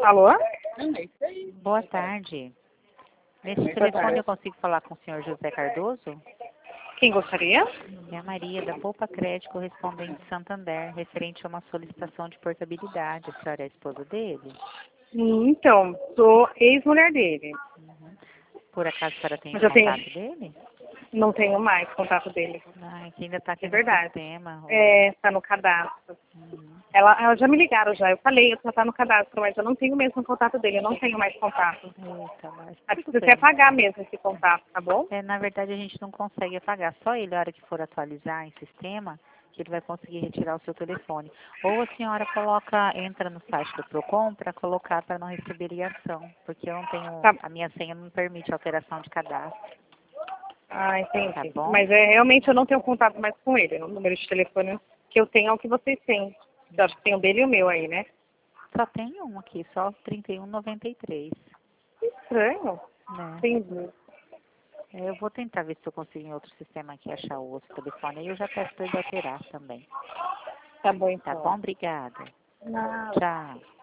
Alô? Boa tarde. Nesse telefone eu consigo falar com o senhor José Cardoso? Quem gostaria? É a Maria, da Poupa Crédito, correspondente de Santander, referente a uma solicitação de portabilidade. A senhora é a esposa dele? Então, sou ex-mulher dele. Por acaso a senhora tem o Mas eu tenho, contato dele? não tenho mais contato dele. Ah, que ainda está aqui É no verdade. sistema. Tá no cadastro. Uhum. Ela já me ligaram já. Eu falei, eu tá no cadastro, mas eu não tenho mesmo o contato dele. Eu não tenho mais contato. Eita, mas Acho que tudo você quer bem, pagar então. mesmo esse contato, tá bom? Na verdade, a gente não consegue apagar. Só ele, a hora que for atualizar em sistema, que ele vai conseguir retirar o seu telefone. Ou a senhora entra no site do Procon para colocar para não receber ligação, porque eu não tenho, Tá. a minha senha não permite alteração de cadastro, Ah, tá entendi. bom? Mas realmente eu não tenho contato mais com ele. O número de telefone que eu tenho é o que vocês têm. Eu acho que tem o dele e o meu aí, né? Só tem um aqui, só 3193, Estranho. né? Entendi. Eu vou tentar ver se eu consigo em outro sistema aqui achar o outro telefone, aí eu já peço para ele alterar também. Tá bom, Tá então. bom? Obrigada. Não. Tchau.